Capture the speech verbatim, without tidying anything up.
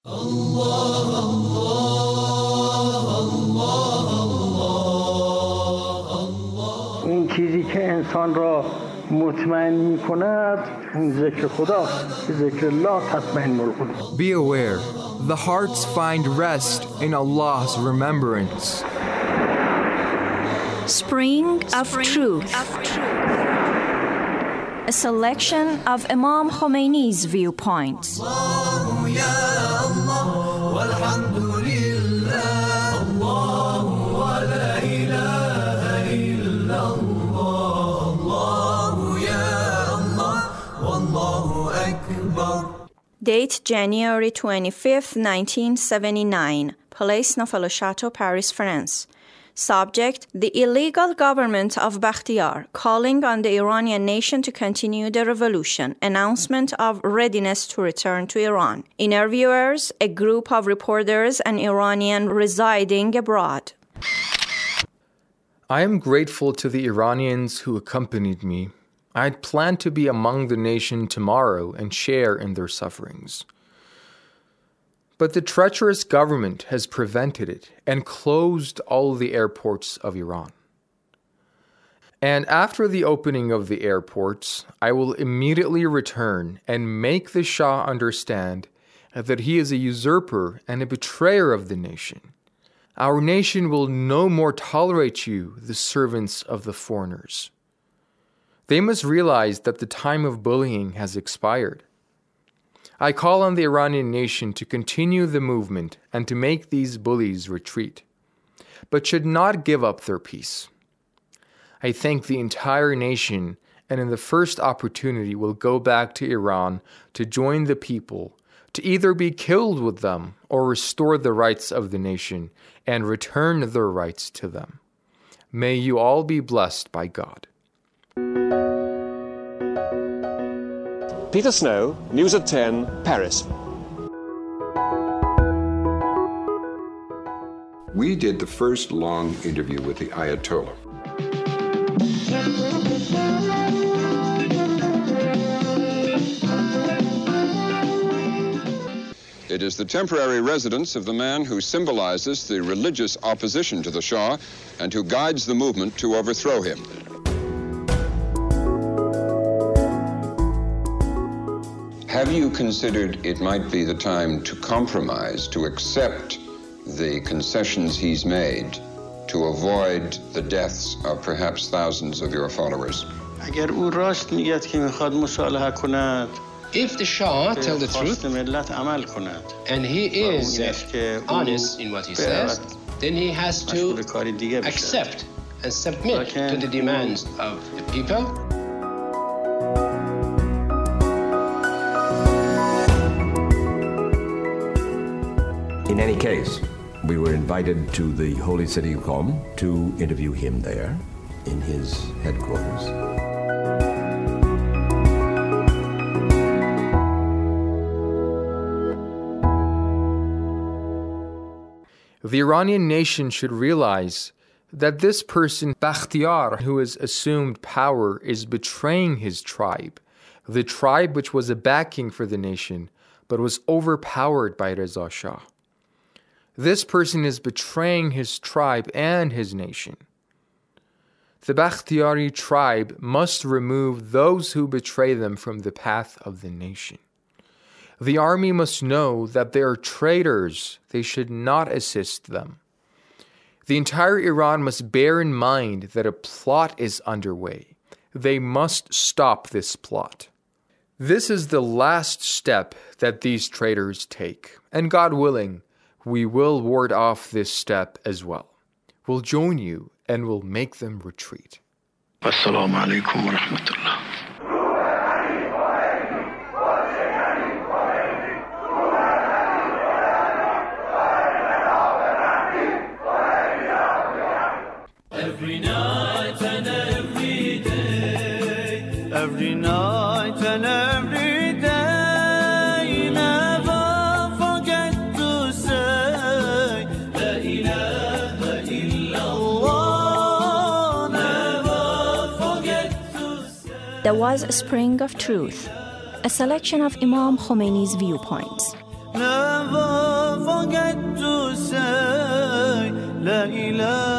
این چیزی که انسان را مطمئن می کند این ذکر خدا ذکر الله تطمئن القلوب. Be aware, the hearts find rest in Allah's remembrance. Spring of Truth. A selection of Imam Khomeini's viewpoints. Date January twenty-fifth, nineteen seventy-nine. Place Neufchâteau, Paris, France. Subject: the illegal government of Bakhtiar, calling on the Iranian nation to continue the revolution. Announcement of readiness to return to Iran. Interviewers: a group of reporters and Iranian residing abroad. I am grateful to the Iranians who accompanied me. I had planned to be among the nation tomorrow and share in their sufferings. But the treacherous government has prevented it and closed all the airports of Iran. And after the opening of the airports, I will immediately return and make the Shah understand that he is a usurper and a betrayer of the nation. Our nation will no more tolerate you, the servants of the foreigners. They must realize that the time of bullying has expired. I call on the Iranian nation to continue the movement and to make these bullies retreat, but should not give up their peace. I thank the entire nation, and in the first opportunity will go back to Iran to join the people, to either be killed with them or restore the rights of the nation and return their rights to them. May you all be blessed by God. Peter Snow, News at ten, Paris. We did the first long interview with the Ayatollah. It is the temporary residence of the man who symbolizes the religious opposition to the Shah and who guides the movement to overthrow him. Have you considered it might be the time to compromise, to accept the concessions he's made, to avoid the deaths of perhaps thousands of your followers? If the Shah tells the truth, and he is uh, honest in what he says, then he has to accept and submit to the demands of the people. In any case, we were invited to the holy city of Qom to interview him there in his headquarters. The Iranian nation should realize that this person, Bakhtiar, who has assumed power, is betraying his tribe, the tribe which was a backing for the nation, but was overpowered by Reza Shah. This person is betraying his tribe and his nation. The Bakhtiari tribe must remove those who betray them from the path of the nation. The army must know that they are traitors. They should not assist them. The entire Iran must bear in mind that a plot is underway. They must stop this plot. This is the last step that these traitors take, and God willing, we will ward off this step as well. We'll join you and we'll make them retreat. Assalamu alaikum wa rahmatullah. Every night and every day, every night and every day. There was a Spring of Truth, a selection of Imam Khomeini's viewpoints. Never wanted to say La ilaha